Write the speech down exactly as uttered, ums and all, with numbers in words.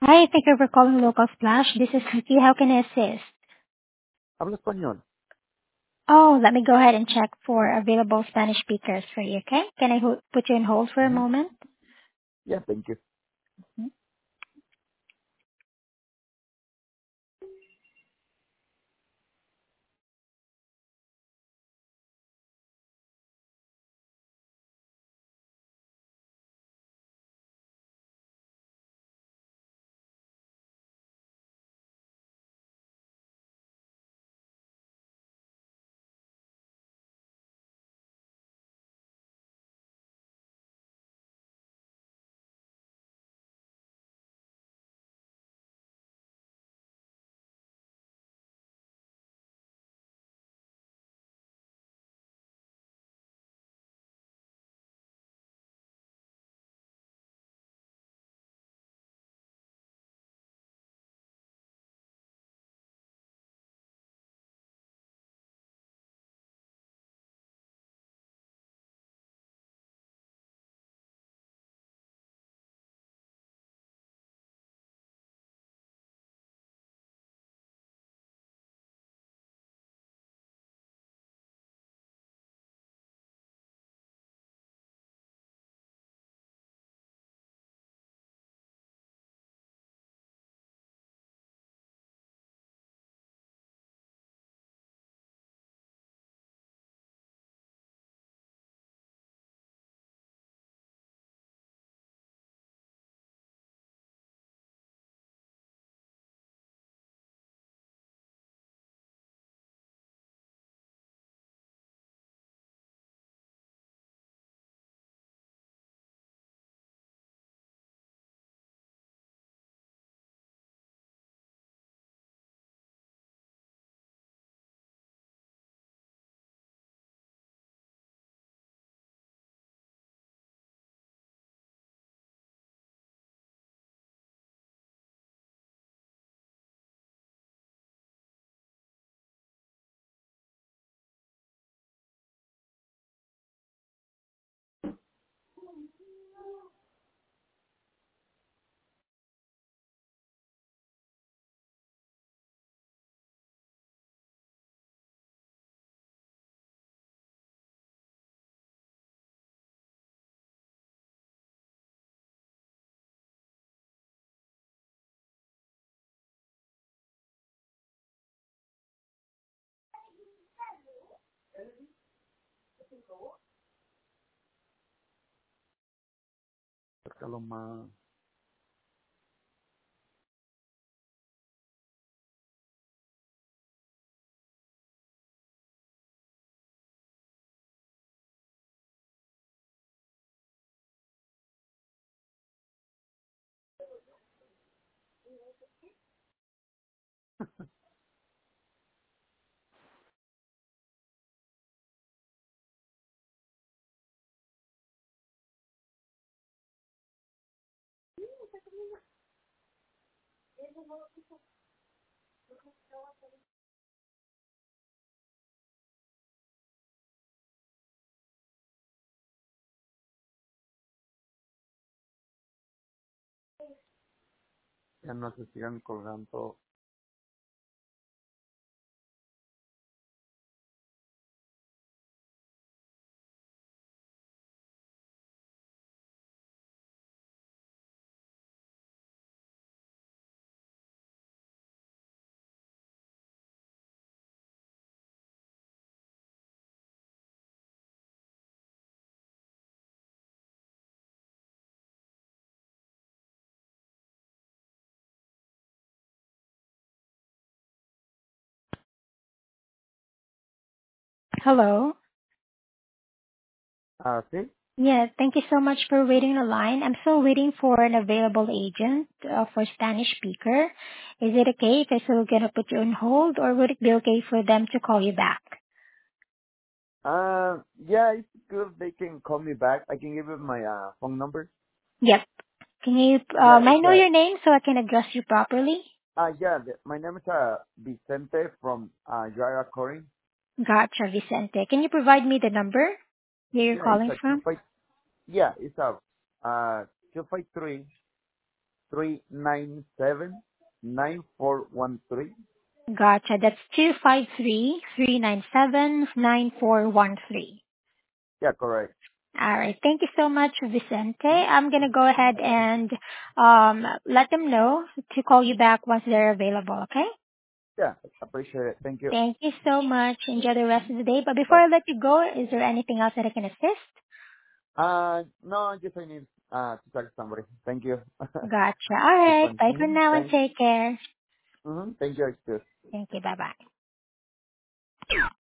Hi, thank you for calling Local Splash. This is Vicky. How can I assist? Hablo español. Oh, let me go ahead and check for available Spanish speakers for you, okay? Can I ho- put you on hold for a Ujú. moment? Yeah, thank you. Sácalo más. Ya no se sigan colgando. Hello? Ah, sí. Yeah, thank you so much for waiting on the line. I'm still waiting for an available agent uh, for Spanish speaker. Is it okay if I still gonna put you on hold, or would it be okay for them to call you back? Uh, yeah, it's good. They can call me back. I can give you my uh, phone number. Yep. Can you, Yeah, um, I it's know uh, your name so I can address you properly? uh yeah. The, my name is uh Vicente from uh Yara Corin. Gotcha, Vicente. Can you provide me the number where you're Yeah, it's calling a two from? five. Yeah, it's a uh two five three three nine seven nine four one three. Gotcha. That's two five three three nine seven nine four one three. Yeah, correct. All right. Thank you so much, Vicente. Mhm. I'm going to go ahead and um, let them know to call you back once they're available, okay? Yeah, appreciate it. Thank you. Thank you so much. Enjoy the rest of the day. But before Bye. I let you go, is there anything else that I can assist? Uh, no, just I need uh to talk to somebody. Thank you. Gotcha. All This right. one. Bye for Mm-hmm. now and Thanks. take care. Mm-hmm. Thank you. Too. Thank you. Bye-bye.